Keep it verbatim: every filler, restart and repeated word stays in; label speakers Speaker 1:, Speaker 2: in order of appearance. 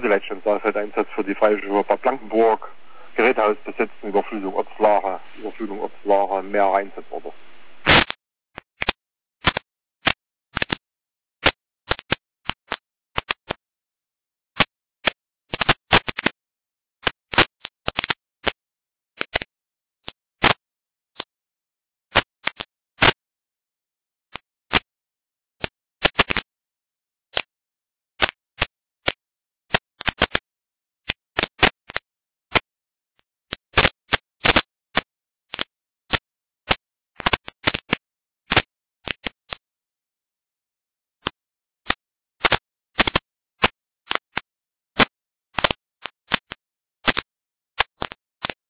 Speaker 1: vierte Leitstellensahlfeldeinsatz für die Freiwillige Bad Blankenburg, Gerätehaus besetzen, Überflutung Ortslager, Überflutung Ortslager, mehrere Einsatzorte.